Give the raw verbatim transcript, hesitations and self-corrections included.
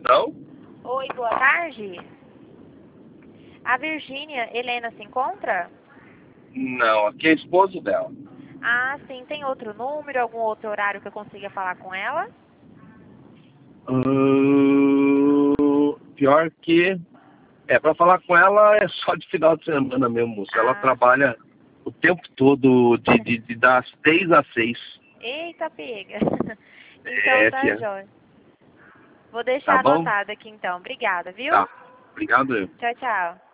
Não? Oi, boa tarde. A Virgínia Helena se encontra? Não, aqui é esposo dela. Ah, sim. Tem outro número, algum outro horário que eu consiga falar com ela? Hum, pior que... É, pra falar com ela é só de final de semana mesmo, moço. Ela Ah, trabalha o tempo todo, de, de, de das seis às seis. eita, pega. Então É, tá, fia. jóia. Vou Tá deixar bom? anotado aqui então. Obrigada, viu? Tá. Obrigado eu. Tchau, tchau.